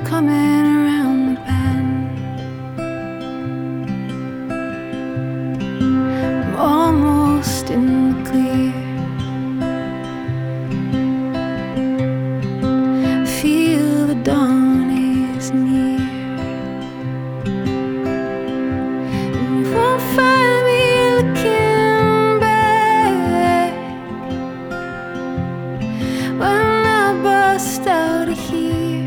coming around the bend. I'm almost in the clear. Feel the dawn is near. And you won't find me looking back when I bust out of here.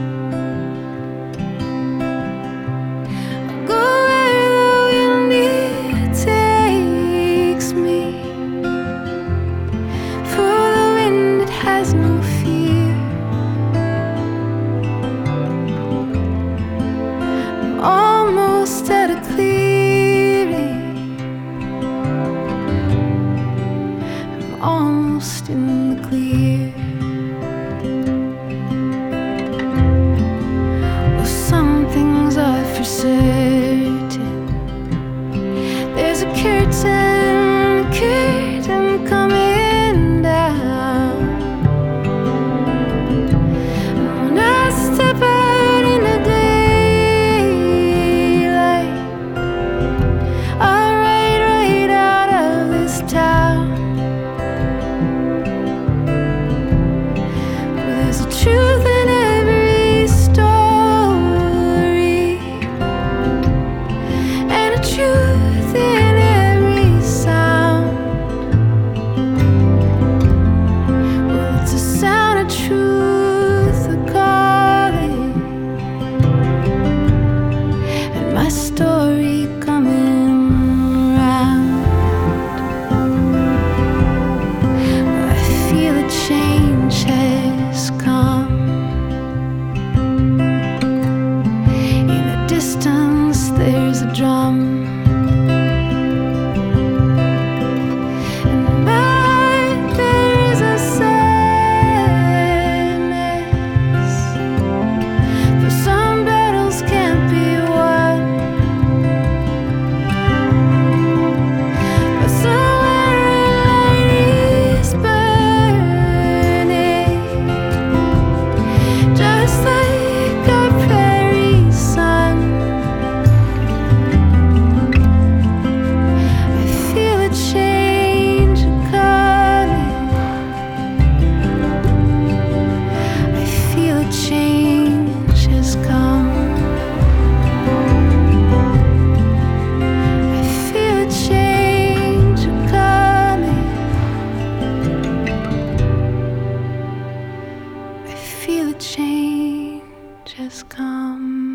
I'll go where the wind takes me, for the wind it has no fear. I'm almost at a clearing. I'm almost in the clear. Well, some things are for certain. There's a curtain coming down. And when I step out in the daylight, I'll ride right out of this town. Well, there's a truth in every story, and a truth in every sound. Well, it's a sound of truth calling, and my story coming round. Well, I feel a change has come. In the distance there's a drum, and back there is a sadness, for some battles can't be won. But somewhere a light is burning, just like our prairie sun. I feel a change coming. I feel a change has come. I feel a change coming. I feel a change has come.